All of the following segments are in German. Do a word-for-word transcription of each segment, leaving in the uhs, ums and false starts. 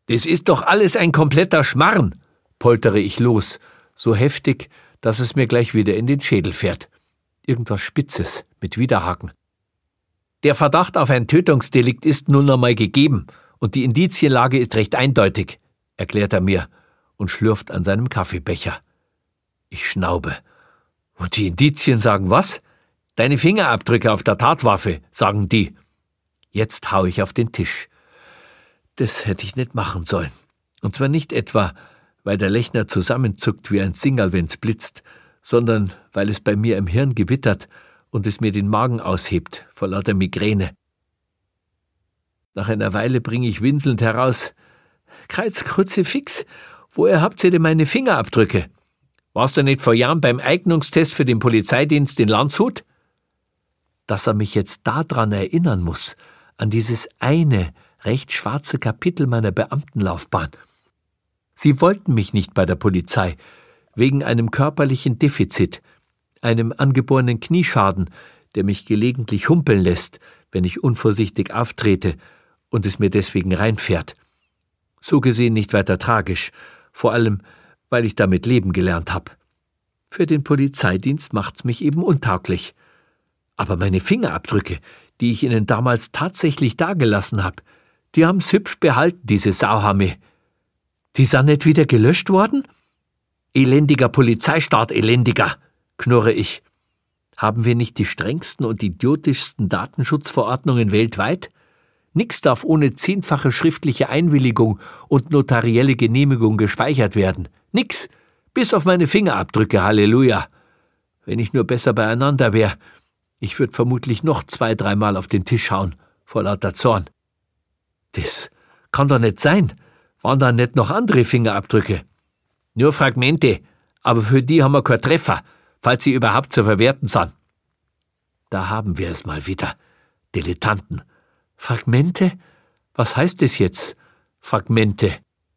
Das ist doch alles ein kompletter Schmarrn, poltere ich los, so heftig, dass es mir gleich wieder in den Schädel fährt. Irgendwas Spitzes mit Widerhaken. Der Verdacht auf ein Tötungsdelikt ist nun einmal gegeben und die Indizienlage ist recht eindeutig, erklärt er mir und schlürft an seinem Kaffeebecher. Ich schnaube. Und die Indizien sagen was? Deine Fingerabdrücke auf der Tatwaffe, sagen die. Jetzt hau ich auf den Tisch. Das hätte ich nicht machen sollen. Und zwar nicht etwa, weil der Lechner zusammenzuckt wie ein Singal, wenn's blitzt, sondern weil es bei mir im Hirn gewittert und es mir den Magen aushebt vor lauter Migräne. Nach einer Weile bringe ich winselnd heraus: Kreuz, Kruzifix, woher habt ihr denn meine Fingerabdrücke? Warst du nicht vor Jahren beim Eignungstest für den Polizeidienst in Landshut? Dass er mich jetzt daran erinnern muss, an dieses eine, recht schwarze Kapitel meiner Beamtenlaufbahn. Sie wollten mich nicht bei der Polizei, wegen einem körperlichen Defizit, einem angeborenen Knieschaden, der mich gelegentlich humpeln lässt, wenn ich unvorsichtig auftrete und es mir deswegen reinfährt. So gesehen nicht weiter tragisch, vor allem, weil ich damit leben gelernt habe. Für den Polizeidienst macht's mich eben untauglich. Aber meine Fingerabdrücke, die ich Ihnen damals tatsächlich dagelassen habe, die haben's hübsch behalten, diese Sauhamme. Die sind nicht wieder gelöscht worden? Elendiger Polizeistaat, elendiger, knurre ich. Haben wir nicht die strengsten und idiotischsten Datenschutzverordnungen weltweit? Nix darf ohne zehnfache schriftliche Einwilligung und notarielle Genehmigung gespeichert werden. Nix, bis auf meine Fingerabdrücke, Halleluja. Wenn ich nur besser beieinander wäre, ich würde vermutlich noch zwei, dreimal auf den Tisch hauen, vor lauter Zorn. Das kann doch nicht sein. Waren da nicht noch andere Fingerabdrücke? Nur Fragmente, aber für die haben wir keinen Treffer, falls sie überhaupt zu verwerten sind. Da haben wir es mal wieder. Dilettanten. Fragmente? Was heißt das jetzt? Fragmente.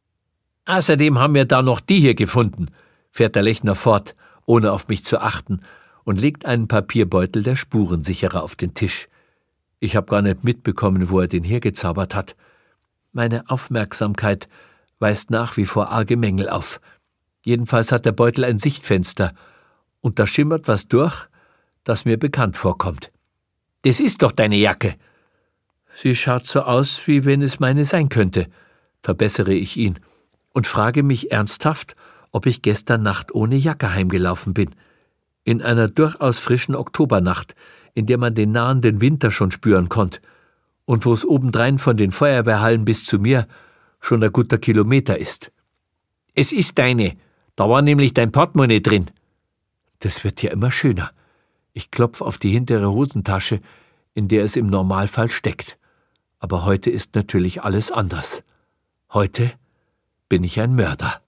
Außerdem haben wir da noch die hier gefunden, fährt der Lechner fort, ohne auf mich zu achten, und legt einen Papierbeutel der Spurensicherer auf den Tisch. Ich habe gar nicht mitbekommen, wo er den hergezaubert hat. Meine Aufmerksamkeit weist nach wie vor arge Mängel auf. Jedenfalls hat der Beutel ein Sichtfenster, und da schimmert was durch, das mir bekannt vorkommt. »Das ist doch deine Jacke!« »Sie schaut so aus, wie wenn es meine sein könnte«, verbessere ich ihn und frage mich ernsthaft, ob ich gestern Nacht ohne Jacke heimgelaufen bin. In einer durchaus frischen Oktobernacht, in der man den nahenden Winter schon spüren konnte und wo es obendrein von den Feuerwehrhallen bis zu mir schon ein guter Kilometer ist. »Es ist deine. Da war nämlich dein Portemonnaie drin.« Das wird ja immer schöner. Ich klopfe auf die hintere Hosentasche, in der es im Normalfall steckt. Aber heute ist natürlich alles anders. Heute bin ich ein Mörder.